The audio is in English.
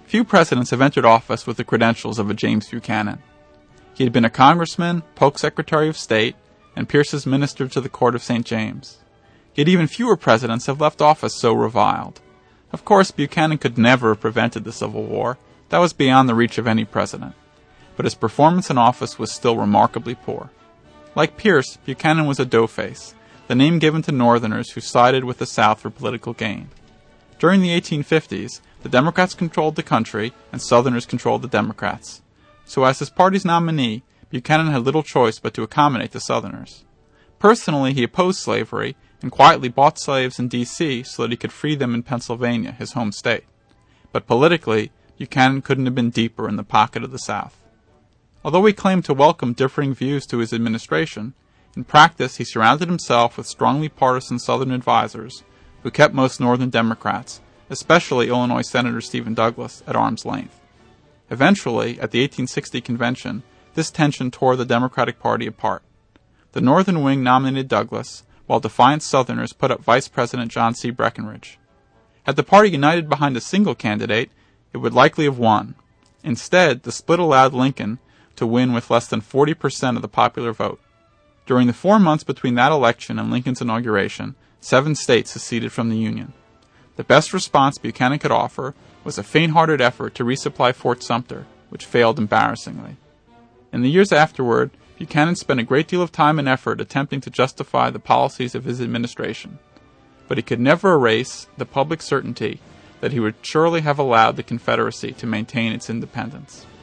Few presidents have entered office with the credentials of a James Buchanan. He had been a congressman, Polk's Secretary of State, and Pierce's minister to the Court of St. James. Yet even fewer presidents have left office so reviled. Of course, Buchanan could never have prevented the Civil War. That was beyond the reach of any president. But his performance in office was still remarkably poor. Like Pierce, Buchanan was a doughface, the name given to Northerners who sided with the South for political gain. During the 1850s, the Democrats controlled the country, and Southerners controlled the Democrats. So as his party's nominee, Buchanan had little choice but to accommodate the Southerners. Personally, he opposed slavery, and quietly bought slaves in D.C. so that he could free them in Pennsylvania, his home state. But politically, Buchanan couldn't have been deeper in the pocket of the South. Although he claimed to welcome differing views to his administration, in practice he surrounded himself with strongly partisan Southern advisors who kept most Northern Democrats, especially Illinois Senator Stephen Douglas, at arm's length. Eventually, at the 1860 convention, this tension tore the Democratic Party apart. The Northern wing nominated Douglas, while defiant Southerners put up Vice President John C. Breckinridge. Had the party united behind a single candidate, it would likely have won. Instead, the split allowed Lincoln to win with less than 40% of the popular vote. During the 4 months between that election and Lincoln's inauguration, 7 states seceded from the Union. The best response Buchanan could offer was a faint-hearted effort to resupply Fort Sumter, which failed embarrassingly. In the years afterward, Buchanan spent a great deal of time and effort attempting to justify the policies of his administration, but he could never erase the public certainty that he would surely have allowed the Confederacy to maintain its independence.